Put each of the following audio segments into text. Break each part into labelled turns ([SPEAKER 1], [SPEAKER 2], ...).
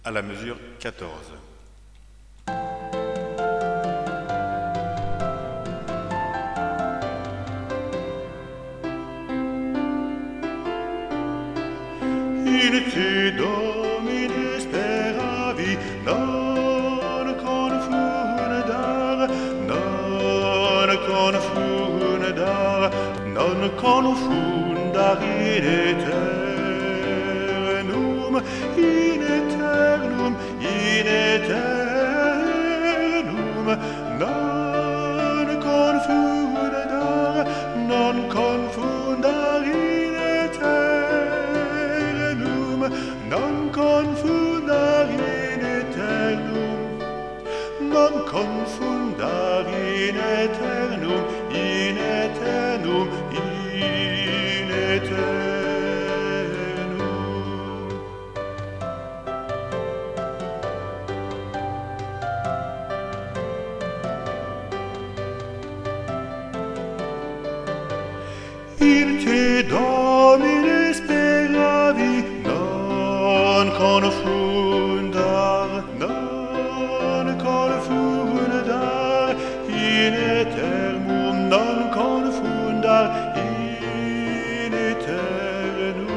[SPEAKER 1] À la mesure 14.
[SPEAKER 2] In te domine speravi, non confundar, non confundar in eternum, in eternum, in eternum, non confundar, non confundar in eternum, non confundar in eternum, non confundar in eternum, in eternum, in eternum. In te domine speravi, non confundar, in eternum, non confundar in eternum.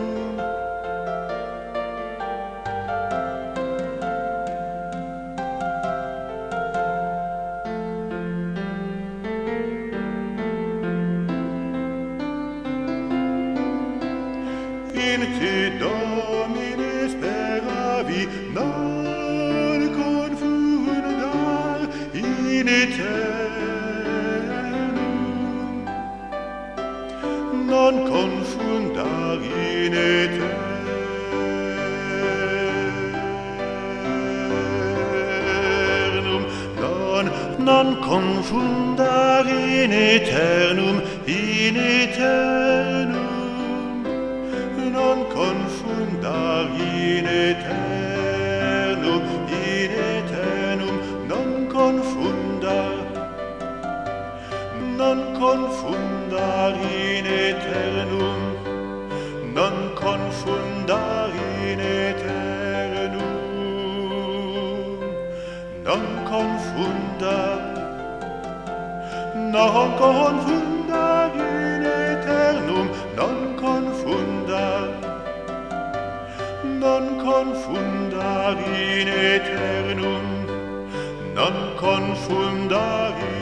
[SPEAKER 2] In te domine speravi, non confundar in eternum, non confundar in eternum, non confundar in eternum, in eternum, non confundar in eternum, in eternum, non confundar in eternum, non confundar in eternum, non confundar in eternum, non confundar in eternum, non confundar in